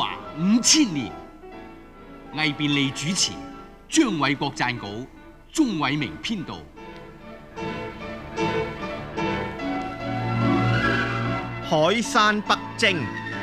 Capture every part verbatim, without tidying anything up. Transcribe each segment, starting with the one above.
華五千年，魏便利主持，張偉國撰稿，鍾偉明編導。 海山北征。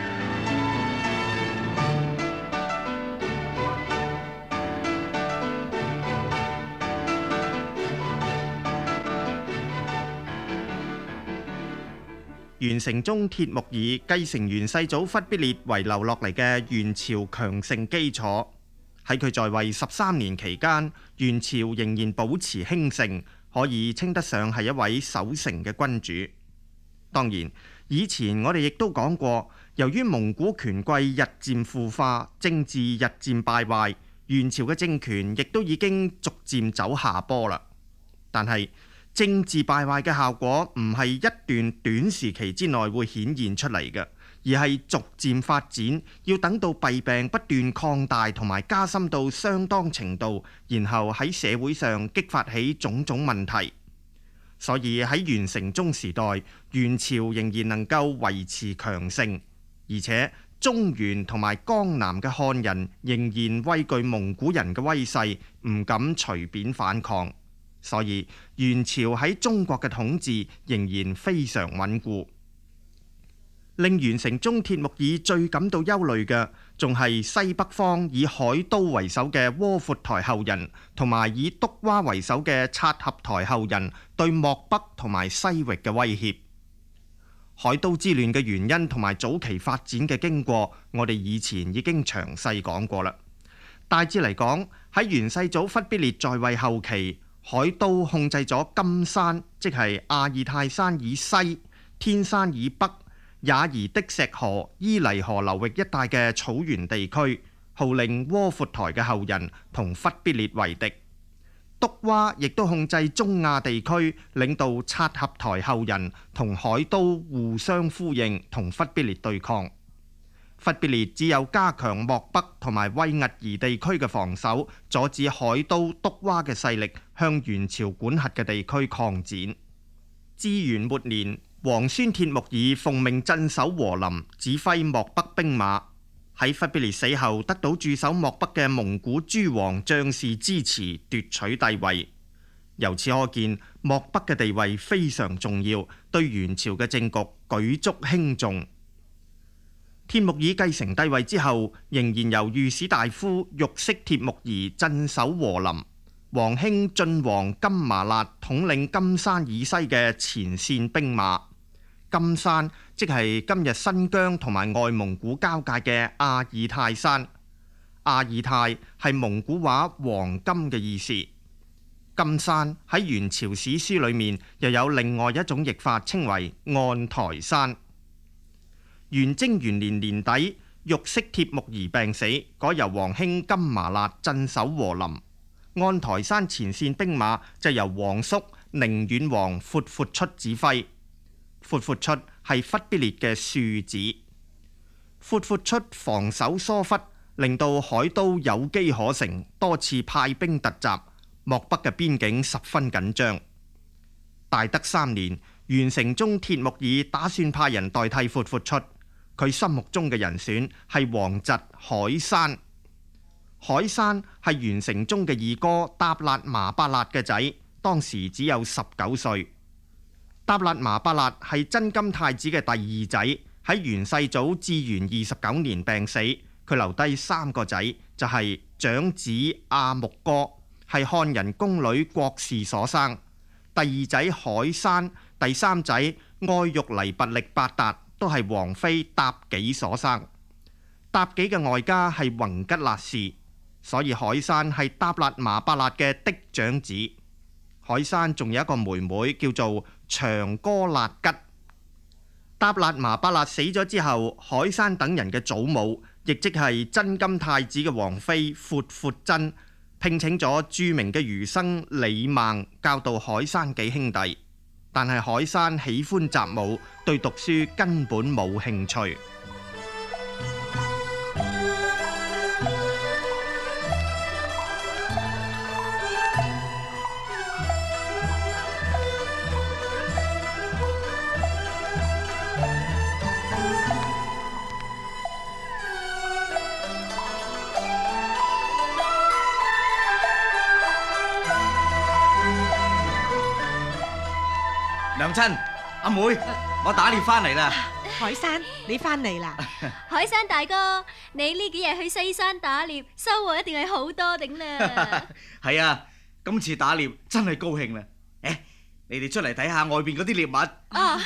袁承宗鐵木兒繼承元世祖忽必烈遺留落嚟嘅元朝強盛基礎。喺佢在位十三年期間，元朝仍然保持興盛，可以稱得上係一位守成嘅君主。當然，以前我哋亦都講過，由於蒙古權貴日漸腐化，政治日漸敗壞，元朝嘅政權亦都已經逐漸走下坡啦。但係政治敗壞嘅效果唔係一段短時期之內會顯現出嚟嘅，而係逐漸發展，要等到弊病不斷擴大同埋加深到相當程度，然後喺社會上激發起種種問題。所以喺元成宗時代，元朝仍然能夠維持強盛，而且中原同埋江南嘅漢人仍然畏懼蒙古人嘅威勢，唔敢隨便反抗。所以元朝喺中國嘅統治仍然非常穩固。令元承宗鐵木兒最感到憂慮嘅，仲係西北方以海都為首嘅窩闊台後人，同埋以督娃為首嘅察合台後人對漠北同埋西域嘅威脅。海都之亂嘅原因同埋早期發展嘅經過，我哋以前已經詳細講過啦。大致嚟講，喺元世祖忽必烈在位後期，海都控制咗金山，即係阿爾泰山以西、天山以北、也兒的石河、伊犁河流域一帶嘅草原地區，號令窩闊台嘅後人同忽必烈為敵。督娃亦都控制中亞地區，領導察合台後人同海都互相呼應，同忽必烈對抗。忽必烈只有加強漠北同埋威壓夷地區嘅防守，阻止海都督娃嘅勢力向元朝管轄嘅地區擴展。至元末年，皇孫鐵木兒奉命鎮守和林，指揮漠北兵馬。喺忽必烈死後，得到駐守漠北嘅蒙古諸王將士支持，奪取帝位。由此可見，漠北嘅地位非常重要，對元朝嘅政局舉足輕重。鐵木兒繼承帝位之後，仍然由御史大夫玉色鐵木兒鎮守和林。皇兄晉王金麻辣統領金山以西嘅前線兵馬。金山即係今日新疆同埋外蒙古交界嘅阿爾泰山。阿爾泰係蒙古話黃金嘅意思。金山喺元朝史書裏面又有另外一種譯法，稱為按台山。元貞元年年底，玉色鐵木兒病死，改由皇兄金麻辣鎮守和林。按台山前線兵馬就由皇叔寧遠王闊闊出指揮。闊闊出係忽必烈嘅庶子。闊闊出防守疏忽，令到海都有機可乘，多次派兵突襲，漠北嘅邊境十分緊張。大德三年，元成宗鐵木兒打算派人代替闊闊出。佢心目中嘅人選係皇侄海山。海山係元成宗嘅二哥達辣麻伯辣嘅仔，當時只有十九歲。達辣麻伯辣係真金太子嘅第二仔，喺元世祖至元二十九年病死，佢留低三個仔，就係、是、長子阿木哥，係漢人宮女郭氏所生；第二仔海山，第三仔愛玉黎拔力八達，都係王妃妲己所生。妲己嘅外家係宏吉辣氏，所以海山係達辣麻伯辣嘅嫡長子。海山仲有一個妹妹叫做長哥辣吉。達辣麻伯辣死咗之後，海山等人嘅祖母，亦即係真金太子嘅王妃闊闊真，聘請咗著名嘅儒生李孟教導海山幾兄弟。但係海山喜歡習武，對讀書根本冇興趣。 娘親，阿妹，我打獵翻嚟啦。 海山，你翻嚟啦？ 海山大哥，你呢幾日去西山打獵，收穫一定係好多頂啦。 係啊，今次打獵真係高興啦。誒，你哋出嚟睇下外邊嗰啲獵物。 啊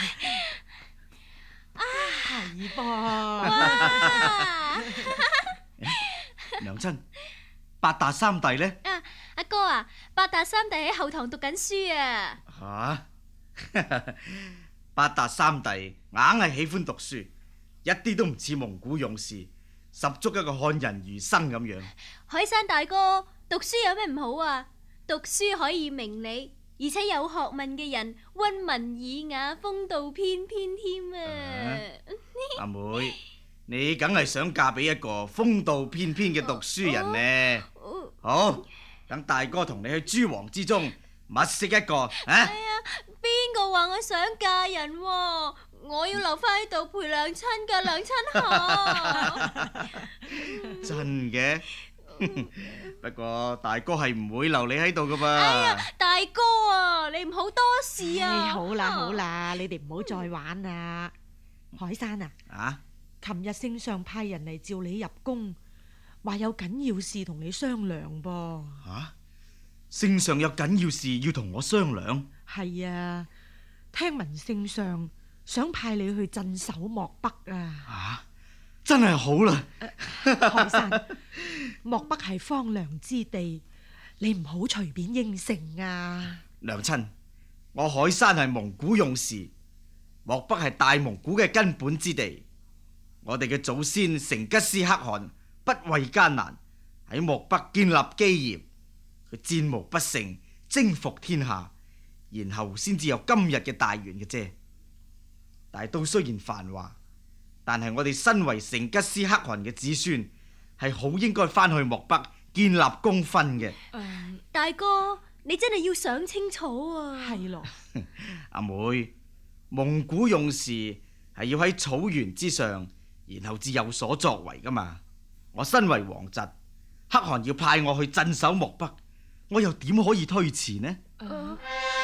係噃。 哇！ 娘親，八達三弟呢？ 啊，阿哥啊，八達三弟喺後堂讀緊書啊。 吓？八達三弟硬係喜歡讀書，一啲都唔似蒙古勇士，十足一個看人如生咁樣。 海山大哥，讀書有咩唔好啊？讀書可以明理，而且有學問嘅人溫文爾雅、風度翩翩添啊！ 阿妹，你梗係想嫁俾一個風度翩翩嘅讀書人呢？好，等大哥同你去諸王之中物色一個啊！ 哎呀，邊個話我想嫁人喎？我要留翻喺度陪娘親噶，娘親好。 真嘅？不過大哥係唔會留你喺度噶噃。 哎呀，大哥啊，你唔好多事啊！ 哎好啦好啦，你哋唔好再玩啦。海山啊， 啊？ 琴日聖上派人嚟召你入宮，話有緊要事同你商量噃。 吓？聖上有緊要事要同我商量？ 係啊，聽聞聖上想派你去鎮守漠北啊！ 啊，真係好啦！ 海山，漠北係荒涼之地，你唔好隨便應承啊！ 娘親，我海山係蒙古勇士，漠北係大蒙古嘅根本之地。我哋嘅祖先成吉思可汗不畏艱難，喺漠北建立基業，佢戰無不勝，征服天下，然後先至有今日嘅大元嘅啫。大都雖然繁華，但係我哋身為成吉思可汗嘅子孫，係好應該翻去漠北建立功勳嘅。 嗯， 大哥，你真係要想清楚啊！ 係咯， 阿妹，蒙古勇士係要喺草原之上，然後至有所作為噶嘛。我身為王侄，可汗要派我去鎮守漠北，我又點可以推辭呢？ 嗯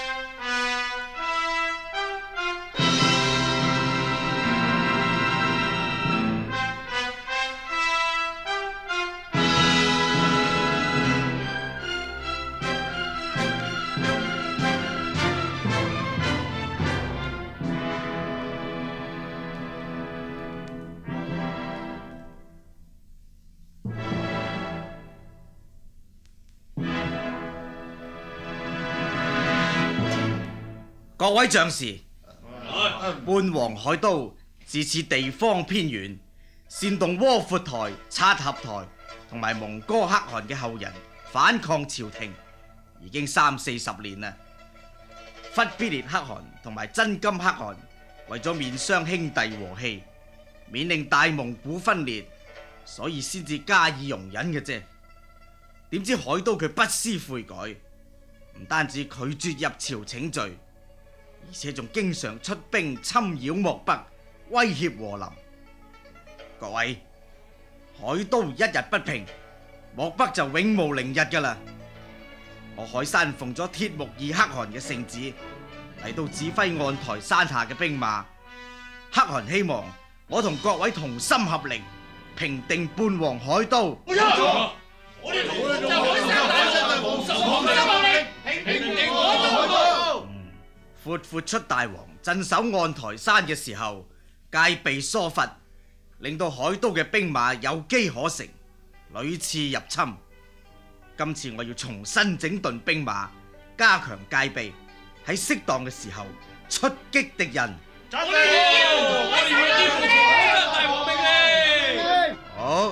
各位將士，叛王海都自此地方偏遠，煽動窩闊台、察合台同埋蒙哥可汗嘅後人反抗朝廷，已經三四十年啦。忽必烈可汗同埋真金可汗為咗面雙兄弟和氣，免令大蒙古分裂，所以先至加以容忍嘅啫。點知海都佢不思悔改，唔單止拒絕入朝請罪，而且仲經常出兵侵擾漠北，威脅和林。各位，海都一日不平，漠北就永無寧日噶啦。我海山奉咗鐵木兒可汗嘅聖旨嚟到指揮案台山下嘅兵馬，可汗希望我同各位同心合力，平定叛王海都。 冇錯，我哋同就海山同心合力，平定海都。 闊闊出大王鎮守案台山嘅時候，戒備疏忽，令到海都嘅兵馬有機可乘，屢次入侵。今次我要重新整頓兵馬，加強戒備，喺適當嘅時候出擊敵人。 我哋要依附海山大王命令。 好。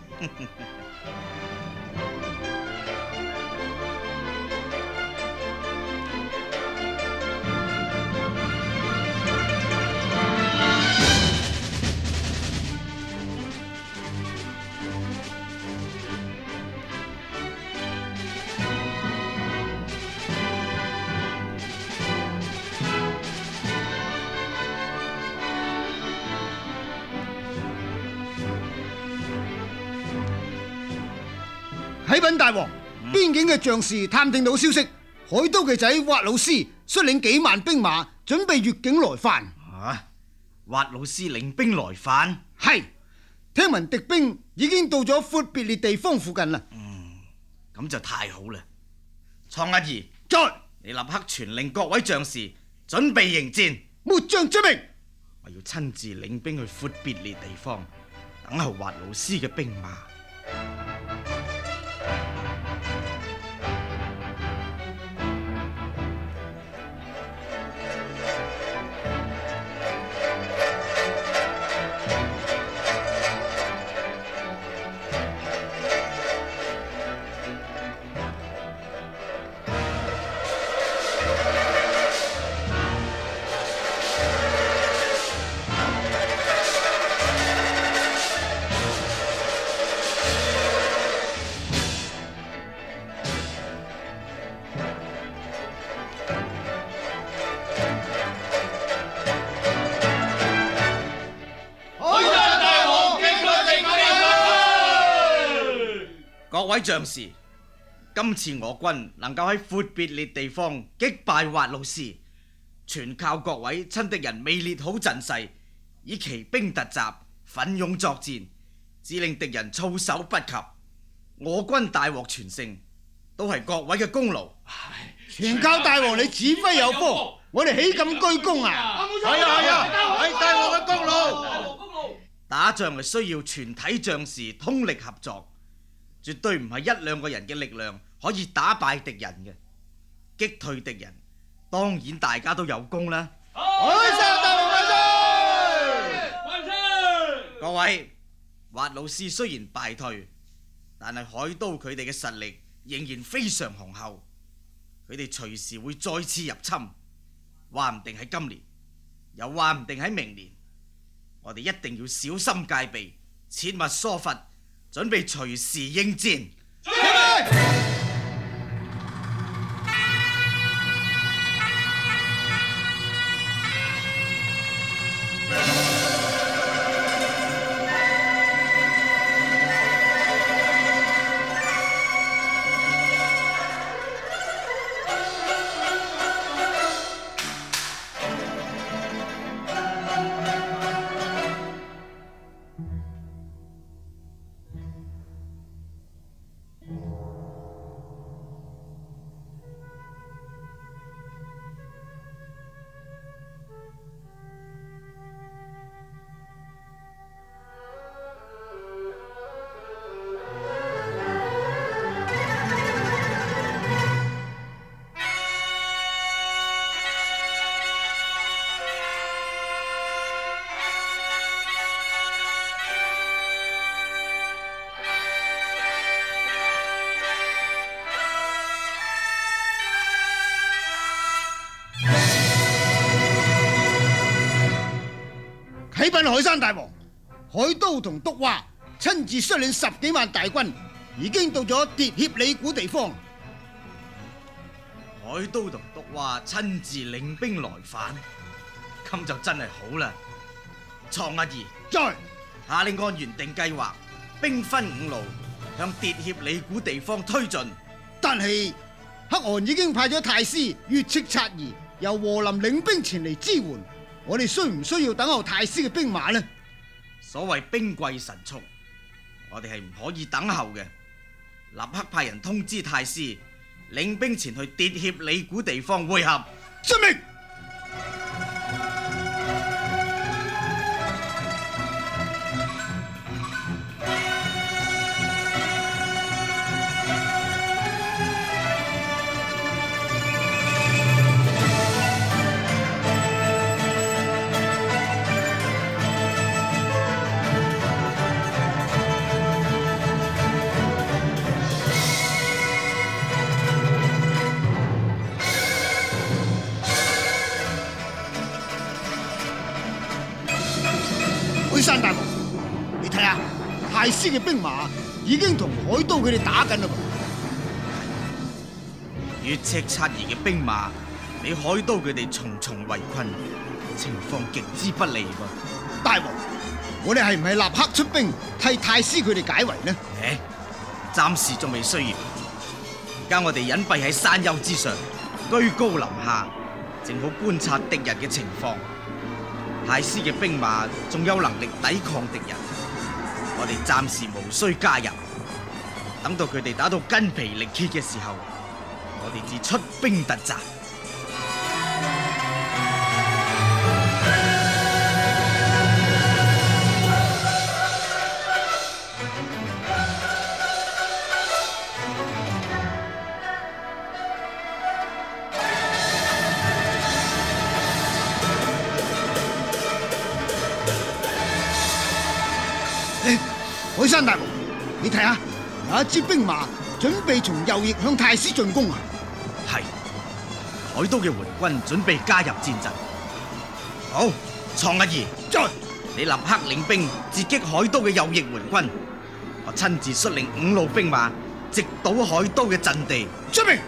啟稟大王，邊境嘅將士探聽到消息，海都嘅仔挖老師率領幾萬兵馬準備越境來犯。 啊！滑老師領兵來犯？ 係，聽聞敵兵已經到咗闊別列地方附近啦。 嗯，咁就太好啦。蒼一兒， 在， 你立刻傳令各位將士準備迎戰。 末將遵命。 我要親自領兵去闊別列地方，等候滑老師嘅兵馬。各位將士，今次我軍能夠喺闊別列地方擊敗滑老師，全靠各位親敵人未列好陣勢，以奇兵突襲，奮勇作戰，只令敵人措手不及。我軍大獲全勝，都係各位嘅功勞。 全靠大王你指揮有方，我哋豈敢居功啊！ 係啊係啊，係大王嘅功勞。 打仗係需要全體將士通力合作。絕對唔係一兩個人嘅力量可以打敗敵人嘅，擊退敵人，當然大家都有功啦。各位，滑老師雖然敗退，但係海都佢哋嘅實力仍然非常雄厚，佢哋隨時會再次入侵，話唔定喺今年，又話唔定喺明年，我哋一定要小心戒備，切勿疏忽。準備隨時應戰。 啟稟海山大王，海都同督娃親自率領十幾萬大軍，已經到咗喋協里古地方。 海都同督娃親自領兵來犯，咁就真係好啦。蒼一兒， 在， 下令按原定計劃，兵分五路向喋協里古地方推進。 但係黑岸已經派咗太師月赤察兒由和林領兵前嚟支援，我哋需唔需要等候太師嘅兵馬呢？ 所謂兵貴神速，我哋係唔可以等候嘅，立刻派人通知太師，領兵前去喋協里古地方會合。 遵命。海山大王，你睇下太師嘅兵馬已經同海都佢哋打緊啦噃。 月赤察兒嘅兵馬俾海都佢哋重重圍困，情況極之不利噃。 大王，我哋係唔係立刻出兵替太師佢哋解圍呢？ 誒，暫時仲未需要。而家我哋隱蔽喺山丘之上，居高臨下， 正好觀察敵人嘅情況。太師嘅兵馬仲有能力抵抗敵人，我哋暫時無需加入。等到佢哋打到筋疲力竭嘅時候，我哋至出兵突襲。 海山大王，你睇下，有一支兵馬準備從右翼向太師進攻啊！ 係，海都嘅援軍準備加入戰陣。好，蒼一兒， 在， 你立刻領兵截擊海都嘅右翼援軍，我親自率領五路兵馬直搗海都嘅陣地。 出兵！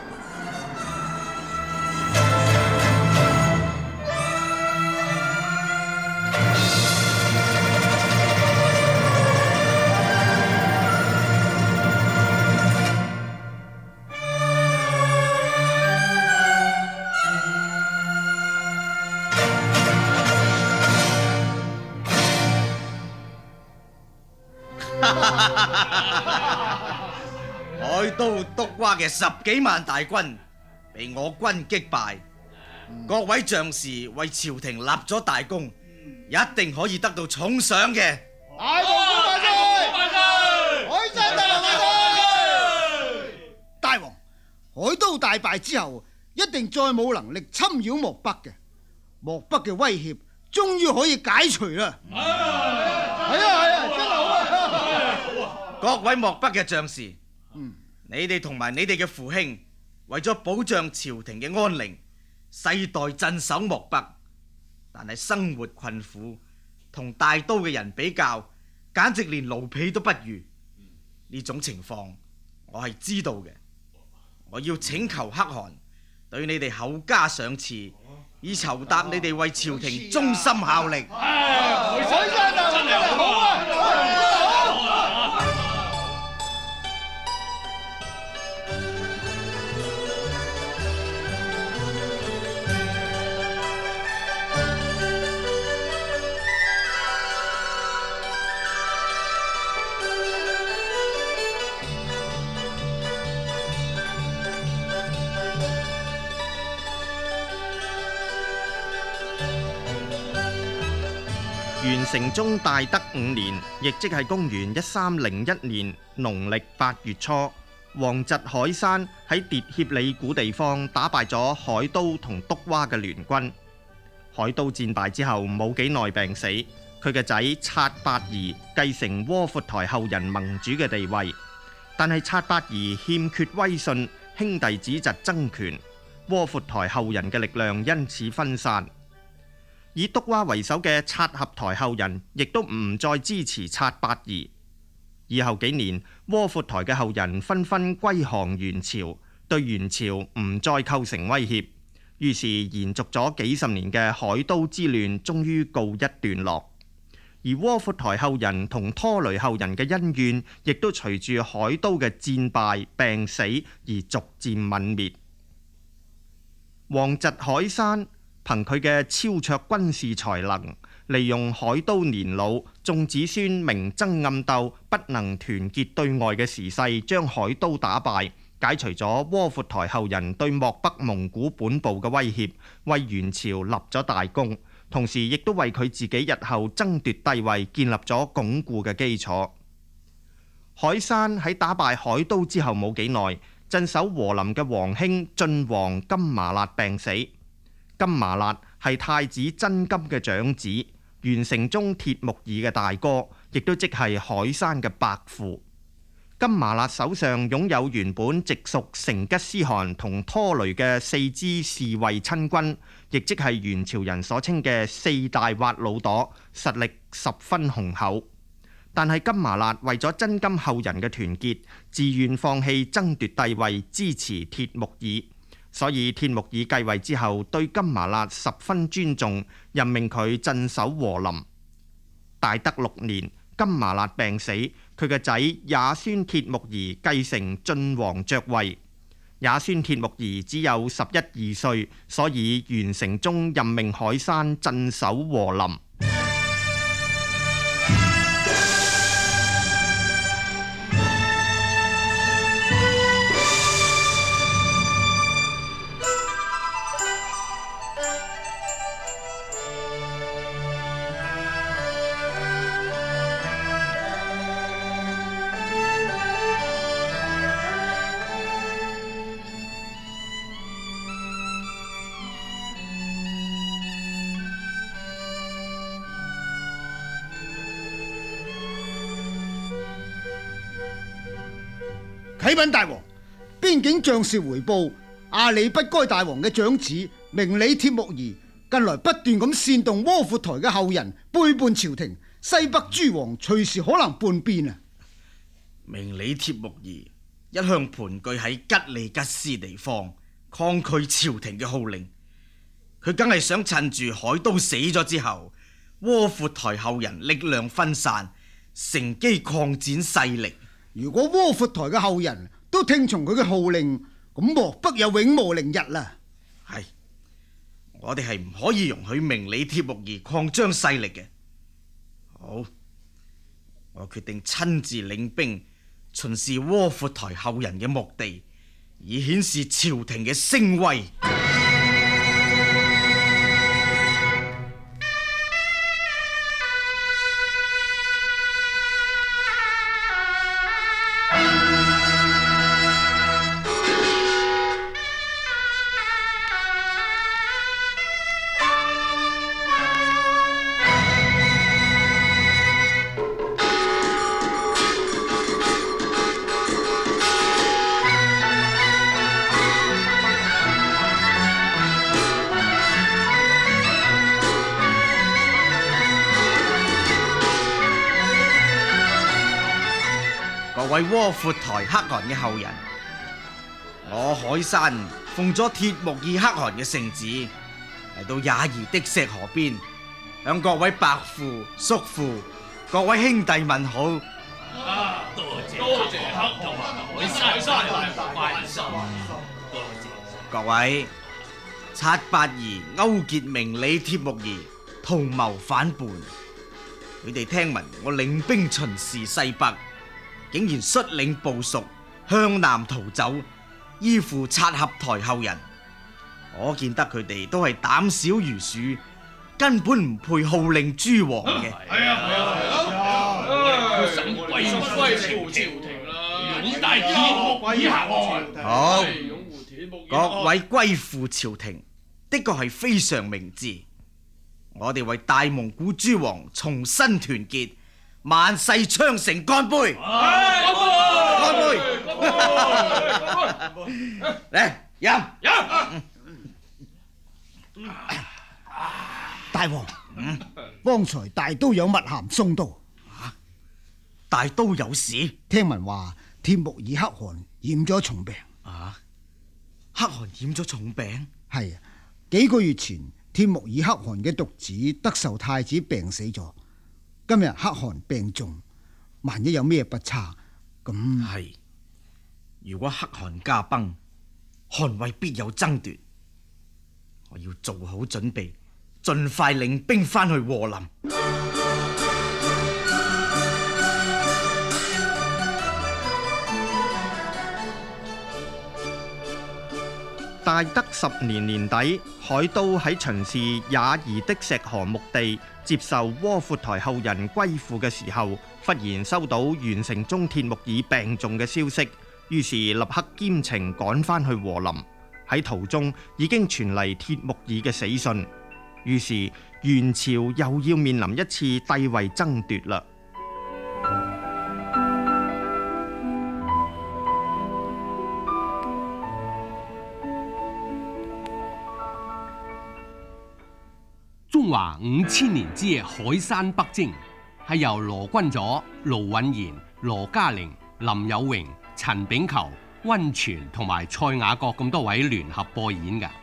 海都督娃嘅十幾萬大軍被我軍擊敗，各位將士為朝廷立咗大功，一定可以得到重賞嘅。 大王萬歲！萬歲！海山大王萬歲！大王，海都大敗之後，一定再冇能力侵擾漠北嘅，漠北嘅威脅終於可以解除啦。係啊係啊，真係好啊！ 各位漠北嘅將士， 嗯， 你哋同埋你哋嘅父兄，為咗保障朝廷嘅安寧，世代鎮守漠北，但係生活困苦，同大都嘅人比較，簡直連奴婢都不如。呢種情況我係知道嘅，我要請求可汗對你哋厚加賞賜，以酬答你哋為朝廷忠心效力。 海山大王真係好啊！ 元成宗大德五年，亦即係公元一三零一年農曆八月初，王侄海山喺疊協里古地方打敗咗海都同督娃嘅聯軍。海都戰敗之後冇幾耐病死，佢嘅仔察八兒繼承窩闊台後人盟主嘅地位，但係察八兒欠缺威信，兄弟子侄爭權，窩闊台後人嘅力量因此分散。以督娃為首嘅察合台後人亦都唔再支持察八兒。以後幾年，窩闊台嘅後人紛紛歸降元朝，對元朝唔再構成威脅，於是延續咗幾十年嘅海都之亂終於告一段落。而窩闊台後人同拖雷後人嘅恩怨，亦都隨住海都嘅戰敗病死而逐漸泯滅。王侄海山憑佢嘅超卓軍事才能，利用海都年老、眾子孫明爭暗鬥、不能團結對外嘅時勢，將海都打敗，解除咗窩闊台後人對漠北蒙古本部嘅威脅，為元朝立咗大功，同時亦都為佢自己日後爭奪帝位建立咗鞏固嘅基礎。海山喺打敗海都之後冇幾耐，鎮守和林嘅皇兄晉王金麻辣病死。金麻辣係太子真金嘅長子，元成宗鐵木兒嘅大哥，亦都即係海山嘅伯父。金麻辣手上擁有原本直屬成吉思汗同拖雷嘅四支侍衛親軍，亦即係元朝人所稱嘅四大挖老朵，實力十分雄厚。但係金麻辣為咗真金後人嘅團結，自願放棄爭奪帝位，支持鐵木兒。所以鐵木兒繼位之後，對金麻辣十分尊重，任命佢鎮守和林。大德六年，金麻辣病死，佢嘅仔也孫鐵木兒繼承晉王爵位。 也宣鐵木兒只有十一二歲，所以袁成宗任命海山鎮守和林。 啟稟大王，邊境將士回報，阿里不該大王嘅長子明里鐵木兒近來不斷咁煽動窩闊台嘅後人背叛朝廷，西北諸王隨時可能叛變啊！ 明里鐵木兒一向盤踞喺吉利吉斯地方，抗拒朝廷嘅號令，佢梗係想趁住海都死咗之後，窩闊台後人力量分散，乘機擴展勢力。 如果窩闊台嘅後人都聽從佢嘅號令，咁莫不有永無寧日啦。 係，我哋係唔可以容許明里鐵木兒擴張勢力嘅。好，我決定親自領兵巡視窩闊台後人嘅墓地，以顯示朝廷嘅聲威。各位窩闊台可汗嘅後人，我海山奉咗鐵木兒可汗嘅聖旨，嚟到也兒的石河邊，向各位伯父、叔父、各位兄弟問好。 啊，多謝多謝黑同埋海山關心，多謝各位，察八兒勾結明里鐵木兒，圖謀反叛。佢哋聽聞我領兵巡視西北，竟然率領部屬向南逃走，依附察合台後人。我見得佢哋都係膽小如鼠，根本唔配號令諸王嘅。 係啊係啊係啊！我哋審歸歸朝廷啦，擁戴鐵木兒可汗。 好，各位歸附朝廷，的確係非常明智。我哋為大蒙古諸王重新團結，萬世昌盛乾杯！乾杯！嚟飲飲！ 大王，嗯，方才大都有密函送到。 啊，大都有事？ 聽聞話鐵木兒可汗染咗重病。 啊，可汗染咗重病？ 係啊，幾個月前鐵木兒可汗嘅獨子德壽太子病死咗，今日可汗病重，萬一有咩不測，咁係。如果可汗駕崩，汗位必有爭奪，我要做好準備，盡快領兵翻去和林。 大德十年年底，海都喺巡視也兒的石河墓地，接受窩闊台後人歸附嘅時候，忽然收到袁成宗鐵木兒病重嘅消息，於是立刻兼程趕返去和林。喺途中已經傳嚟鐵木兒嘅死訊，於是元朝又要面臨一次帝位爭奪啦。 中華五千年之海山北征係由羅君佐、盧允賢、羅嘉玲、林有榮、陳炳求、溫泉同埋蔡雅閣咁多位聯合播演嘅。